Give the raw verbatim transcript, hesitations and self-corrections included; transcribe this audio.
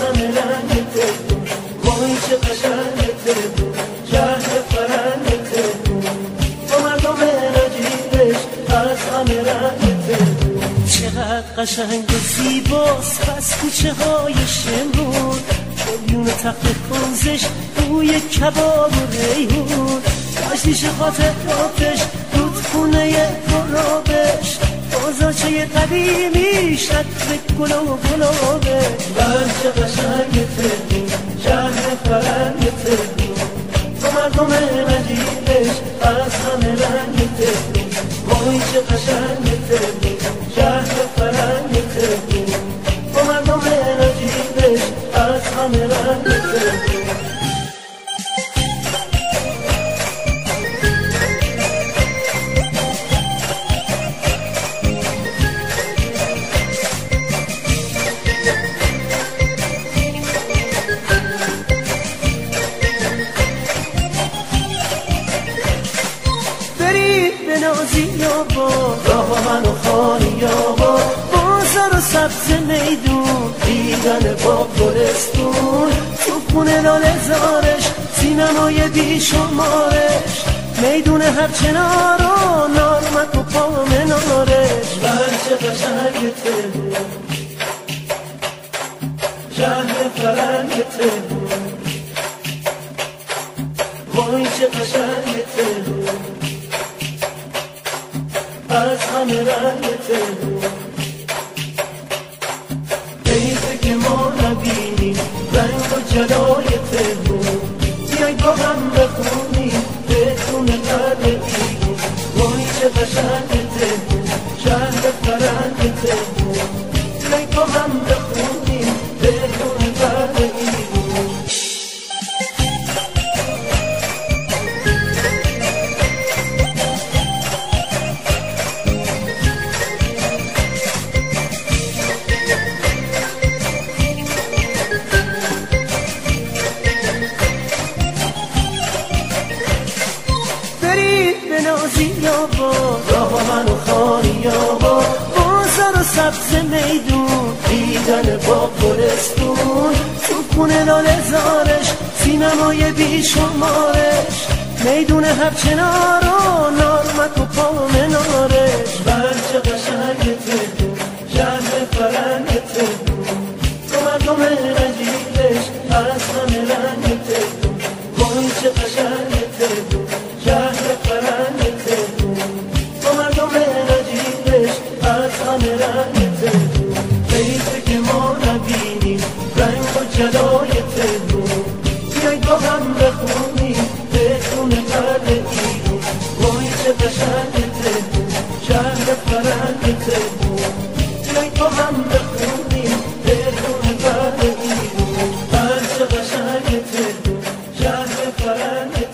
همه رنگ تهرون، وای چه قشنگ تهرون، شهر فرنگ تهرون، با مردم نجیبش از همه رنگ تهرون. چقدر قشنگ و زیباست پس کوچه های شمرون، میون تخت کنزش بوی کباب و ریحون، داشتیش خاطراتش رودخونه گلابش، بازارچه قدیمی شطر گل و گلابش. بر چه قشنگ تهرون، شهر فرنگ تهرون، با مردم نجیبش از همه رنگ تهرون، وای چه قشنگ تهرون، شهر فرنگ تهرون، با مردم نجیبش از همه رنگ تهرون. راه من و خانی آبا، بازار و سبز میدون، دیدن با گلستون، تو خونه لاله زارش، سینمای بیشمارش، میدون هر چنار و نارمک و پا منارش. بر چه قشنگ تهرون، شهر فرنگ تهرون، وای چه قشنگ تهرون، از همه رنگ تهرون. حیفه که ما نبینیم رنگ و جلای تهرون، بیاید با هم بخونیم بهتون قدر ایرون، وای چه قشنگ تهرون، شهر فرنگ تهرون، بیاید با هم بخونیم بهتون قدر ایرون. راه من و خانی آبا، بازار و سبز میدون، دیدن با گلستون، تو خونه لاله زارش، سینمای بیشمارش، میدون هر چنار و نارمک و پا منارش. بر چه قشنگ تهرون، شهر فرنگ تهرون، تو مردم نجیبش از همه رنگ تهرون، وای چه قشنگ تهرون، شهر فرنگ تهرون، با مردم نجیبش از همه رنگ تهرون. حیفه که ما نبینیم رنگ و جلای تهرون، بیاید با هم بخونیم بهتون قدر ایرون، وای چه قشنگ تهرون، شهر فرنگ تهرون، بیاید با هم بخونیم بهتون قدر ایرون. هر چه قشنگ تهرون، شهر فرنگ